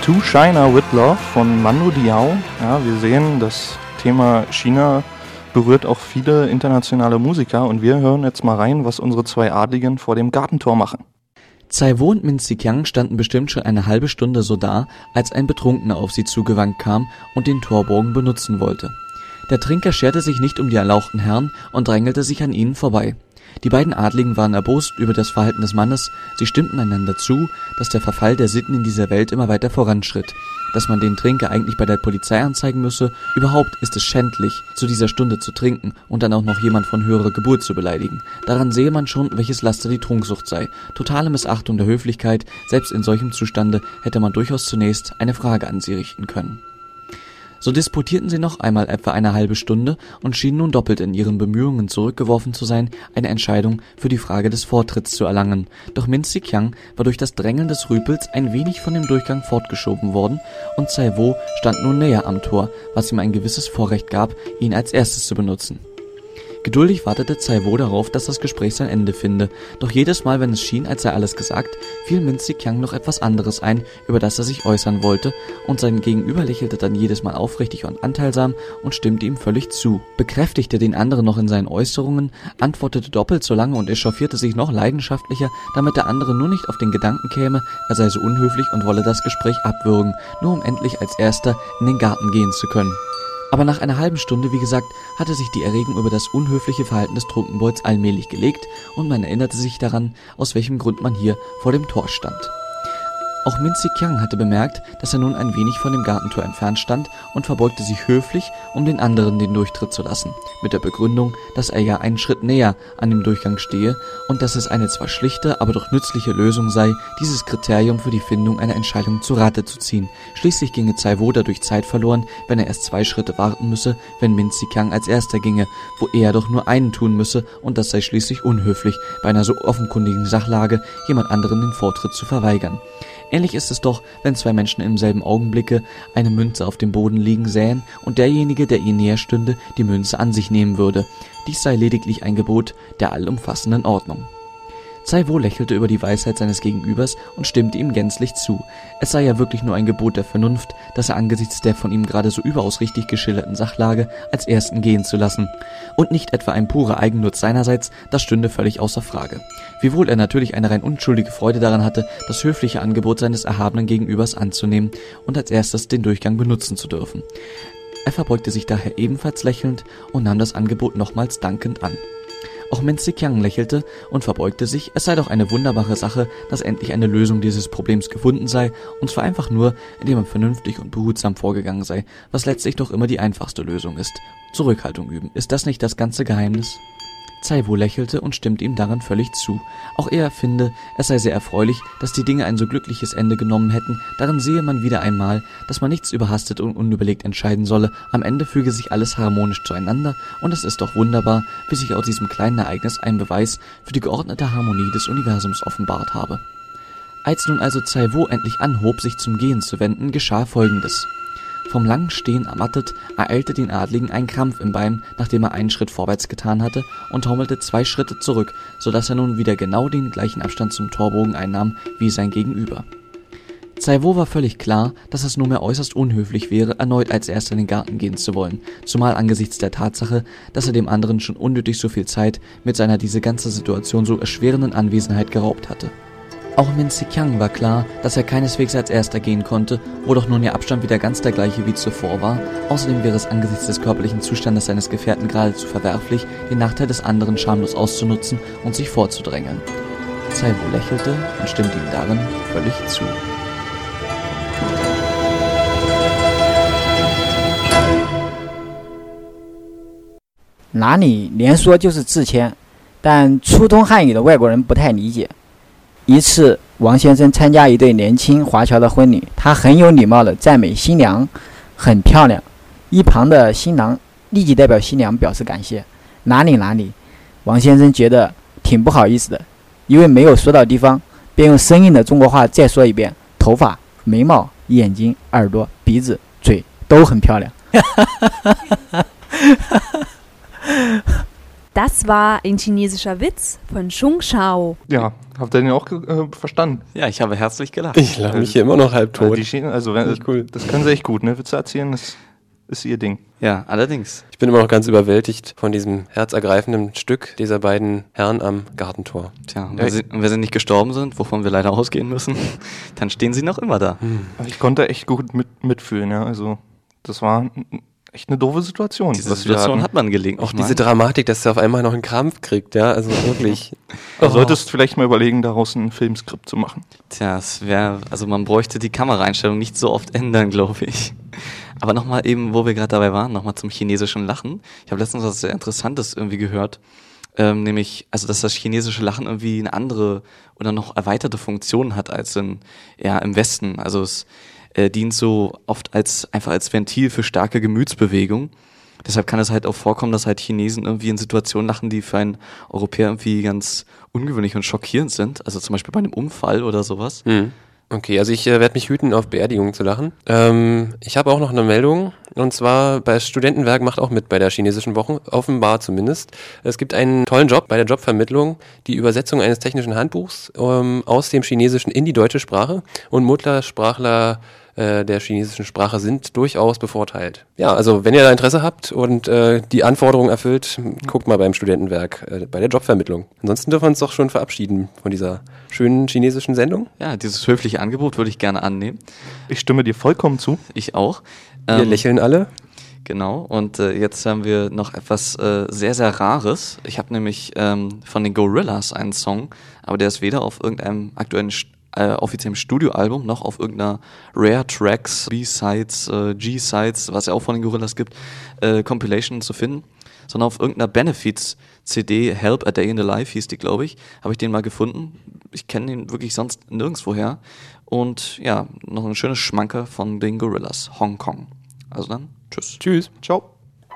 To China with Love von Mando Diao. Ja, wir sehen, das Thema China berührt auch viele internationale Musiker und wir hören jetzt mal rein, was unsere zwei Adligen vor dem Gartentor machen. Tsai Wo und Min Si-kyang standen bestimmt schon eine halbe Stunde so da, als ein Betrunkener auf sie zugewankt kam und den Torbogen benutzen wollte. Der Trinker scherte sich nicht um die erlauchten Herren und drängelte sich an ihnen vorbei. Die beiden Adligen waren erbost über das Verhalten des Mannes, sie stimmten einander zu, dass der Verfall der Sitten in dieser Welt immer weiter voranschritt, dass man den Trinker eigentlich bei der Polizei anzeigen müsse, überhaupt ist es schändlich, zu dieser Stunde zu trinken und dann auch noch jemand von höherer Geburt zu beleidigen. Daran sehe man schon, welches Laster die Trunksucht sei. Totale Missachtung der Höflichkeit, selbst in solchem Zustande hätte man durchaus zunächst eine Frage an sie richten können. So disputierten sie noch einmal etwa eine halbe Stunde und schienen nun doppelt in ihren Bemühungen zurückgeworfen zu sein, eine Entscheidung für die Frage des Vortritts zu erlangen. Doch Min Si-kyang war durch das Drängeln des Rüpels ein wenig von dem Durchgang fortgeschoben worden und Tsai Wo stand nun näher am Tor, was ihm ein gewisses Vorrecht gab, ihn als erstes zu benutzen. Geduldig wartete Tsai Wo darauf, dass das Gespräch sein Ende finde, doch jedes Mal, wenn es schien, als sei alles gesagt, fiel Min Si-kyang noch etwas anderes ein, über das er sich äußern wollte, und sein Gegenüber lächelte dann jedes Mal aufrichtig und anteilsam und stimmte ihm völlig zu, bekräftigte den anderen noch in seinen Äußerungen, antwortete doppelt so lange und echauffierte sich noch leidenschaftlicher, damit der andere nur nicht auf den Gedanken käme, er sei so unhöflich und wolle das Gespräch abwürgen, nur um endlich als Erster in den Garten gehen zu können. Aber nach einer halben Stunde, wie gesagt, hatte sich die Erregung über das unhöfliche Verhalten des Trunkenbolds allmählich gelegt und man erinnerte sich daran, aus welchem Grund man hier vor dem Tor stand. Auch Min Si-kyang hatte bemerkt, dass er nun ein wenig von dem Gartentor entfernt stand und verbeugte sich höflich, um den anderen den Durchtritt zu lassen, mit der Begründung, dass er ja einen Schritt näher an dem Durchgang stehe und dass es eine zwar schlichte, aber doch nützliche Lösung sei, dieses Kriterium für die Findung einer Entscheidung zu Rate zu ziehen. Schließlich ginge Tsai Wo dadurch Zeit verloren, wenn er erst zwei Schritte warten müsse, wenn Min Si-kyang als erster ginge, wo er doch nur einen tun müsse und das sei schließlich unhöflich, bei einer so offenkundigen Sachlage jemand anderen den Vortritt zu verweigern. Ähnlich ist es doch, wenn zwei Menschen im selben Augenblicke eine Münze auf dem Boden liegen sähen und derjenige, der ihnen näher stünde, die Münze an sich nehmen würde. Dies sei lediglich ein Gebot der allumfassenden Ordnung. Tsai Wo lächelte über die Weisheit seines Gegenübers und stimmte ihm gänzlich zu. Es sei ja wirklich nur ein Gebot der Vernunft, dass er angesichts der von ihm gerade so überaus richtig geschilderten Sachlage als Ersten gehen zu lassen. Und nicht etwa ein purer Eigennutz seinerseits, das stünde völlig außer Frage. Wiewohl er natürlich eine rein unschuldige Freude daran hatte, das höfliche Angebot seines erhabenen Gegenübers anzunehmen und als erstes den Durchgang benutzen zu dürfen. Er verbeugte sich daher ebenfalls lächelnd und nahm das Angebot nochmals dankend an. Auch Min Si-kyang lächelte und verbeugte sich, es sei doch eine wunderbare Sache, dass endlich eine Lösung dieses Problems gefunden sei, und zwar einfach nur, indem man vernünftig und behutsam vorgegangen sei, was letztlich doch immer die einfachste Lösung ist. Zurückhaltung üben, ist das nicht das ganze Geheimnis? Tsai Wo lächelte und stimmte ihm daran völlig zu. Auch er finde, es sei sehr erfreulich, dass die Dinge ein so glückliches Ende genommen hätten. Darin sehe man wieder einmal, dass man nichts überhastet und unüberlegt entscheiden solle. Am Ende füge sich alles harmonisch zueinander und es ist doch wunderbar, wie sich aus diesem kleinen Ereignis ein Beweis für die geordnete Harmonie des Universums offenbart habe. Als nun also Tsai Wo endlich anhob, sich zum Gehen zu wenden, geschah Folgendes. Vom langen Stehen ermattet, ereilte den Adligen ein Krampf im Bein, nachdem er einen Schritt vorwärts getan hatte, und taumelte zwei Schritte zurück, so dass er nun wieder genau den gleichen Abstand zum Torbogen einnahm wie sein Gegenüber. Tsai Wo war völlig klar, dass es nunmehr äußerst unhöflich wäre, erneut als Erster in den Garten gehen zu wollen, zumal angesichts der Tatsache, dass er dem anderen schon unnötig so viel Zeit mit seiner diese ganze Situation so erschwerenden Anwesenheit geraubt hatte. Auch Min Si-kyang war klar, dass er keineswegs als Erster gehen konnte, wo doch nun ihr Abstand wieder ganz der gleiche wie zuvor war. Außerdem wäre es angesichts des körperlichen Zustandes seines Gefährten geradezu verwerflich, den Nachteil des anderen schamlos auszunutzen und sich vorzudrängeln. Tsai Wo lächelte und stimmte ihm darin völlig zu. 哪里连说就是自谦，但初通汉语的外国人不太理解。一次，王先生参加一对年轻华侨的婚礼，他很有礼貌地赞美新娘很漂亮，一旁的新郎立即代表新娘表示感谢。哪里哪里，王先生觉得挺不好意思的，因为没有说到地方，便用生硬的中国话再说一遍：头发、眉毛、眼睛、耳朵、鼻子、嘴都很漂亮。 Das war ein chinesischer Witz von Chung Shao. Ja, habt ihr den auch äh, verstanden? Ja, ich habe herzlich gelacht. Ich lache mich hier immer noch halb tot. Die Chine, also wenn, cool. Das können sie echt gut, ne? Witze erzählen, das ist ihr Ding. Ja, allerdings. Ich bin immer noch ganz überwältigt von diesem herzergreifenden Stück dieser beiden Herren am Gartentor. Tja, und wenn, sie, und wenn sie nicht gestorben sind, wovon wir leider ausgehen müssen, dann stehen sie noch immer da. Hm. Ich konnte echt gut mit, mitfühlen, ja. Also das war echt eine doofe Situation. Diese Situation hat man gelegentlich. Auch diese Dramatik, dass er auf einmal noch einen Krampf kriegt, ja, also wirklich. Du oh. solltest vielleicht mal überlegen, daraus ein Filmskript zu machen. Tja, es wäre, also man bräuchte die Kameraeinstellung nicht so oft ändern, glaube ich. Aber nochmal eben, wo wir gerade dabei waren, nochmal zum chinesischen Lachen. Ich habe letztens was sehr Interessantes irgendwie gehört, ähm, nämlich, also dass das chinesische Lachen irgendwie eine andere oder noch erweiterte Funktion hat als in, ja, im Westen. Also es äh, dient so oft als einfach als Ventil für starke Gemütsbewegung. Deshalb kann es halt auch vorkommen, dass halt Chinesen irgendwie in Situationen lachen, die für einen Europäer irgendwie ganz ungewöhnlich und schockierend sind. Also zum Beispiel bei einem Unfall oder sowas. Mhm. Okay, also ich äh, werde mich hüten, auf Beerdigungen zu lachen. Ähm, ich habe auch noch eine Meldung, und zwar bei Studentenwerk macht auch mit bei der chinesischen Woche, offenbar zumindest. Es gibt einen tollen Job bei der Jobvermittlung, die Übersetzung eines technischen Handbuchs ähm, aus dem Chinesischen in die deutsche Sprache, und Muttersprachler äh, der chinesischen Sprache sind durchaus bevorteilt. Ja, also wenn ihr da Interesse habt und äh, die Anforderungen erfüllt, guckt mal beim Studentenwerk äh, bei der Jobvermittlung. Ansonsten dürfen wir uns doch schon verabschieden von dieser schönen chinesischen Sendung. Ja, dieses höfliche Angebot würde ich gerne annehmen. Ich stimme dir vollkommen zu. Ich auch. Wir ähm, lächeln alle. Genau, und äh, jetzt haben wir noch etwas äh, sehr, sehr Rares. Ich habe nämlich ähm, von den Gorillaz einen Song, aber der ist weder auf irgendeinem aktuellen St- äh, offiziellen Studioalbum noch auf irgendeiner Rare Tracks, B-Sides, äh, G-Sides, was ja auch von den Gorillaz gibt, äh, Compilation zu finden, sondern auf irgendeiner Benefits-C D, Help a Day in the Life hieß die, glaube ich, habe ich den mal gefunden. Ich kenne den wirklich sonst nirgendwoher. Und ja, noch ein schönes Schmankerl von den Gorillaz, Hong Kong. Also dann, tschüss. Tschüss. Ciao.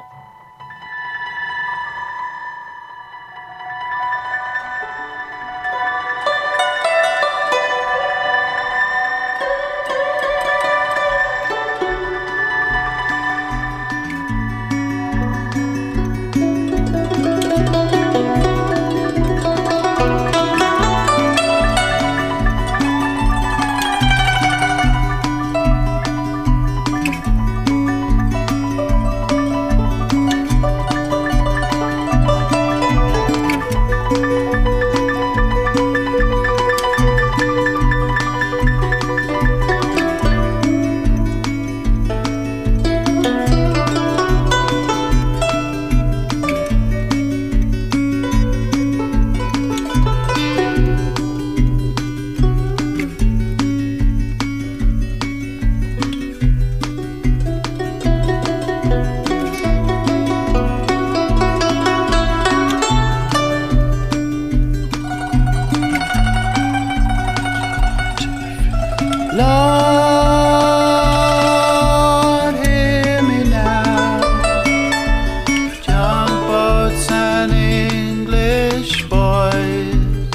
Lord, hear me now. Young boats and English boys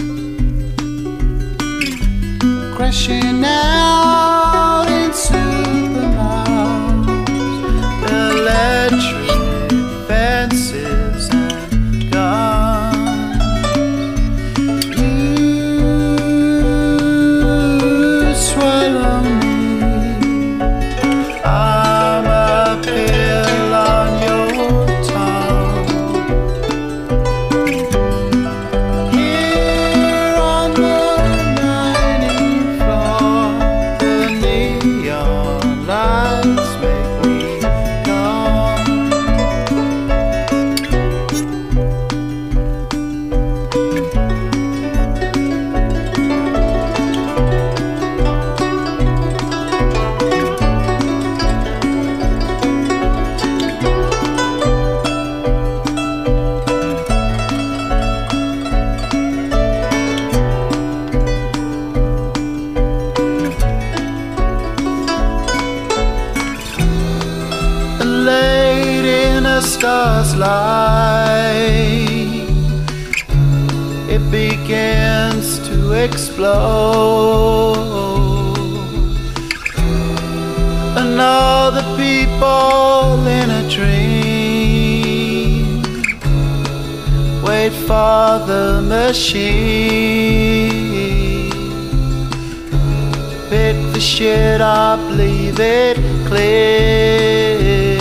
crashing out in supermarkets, electric fences and guns. You swallow me, I'm a pill on your tongue. Here on the nineteenth floor, the neon lights make me numb. Late in a star's light, it begins to explode, and all the people in a dream wait for the machine. Pick the shit up, leave it clear.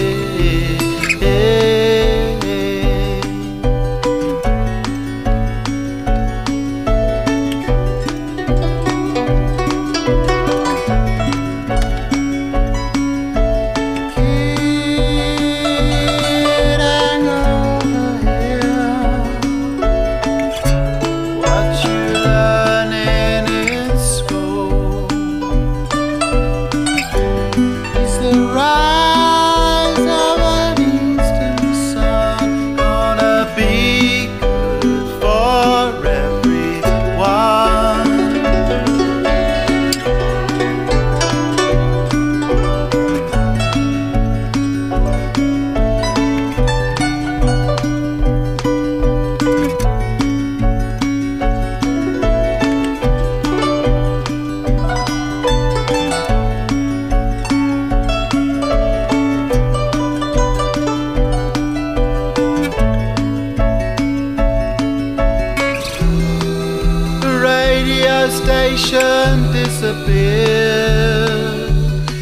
Disappeared,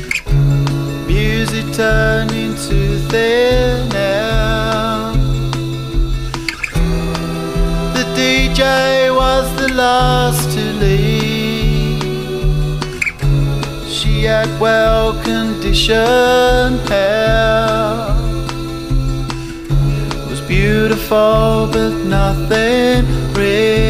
music turned into thin air. The D J was the last to leave. She had well-conditioned hair. It was beautiful, but nothing real.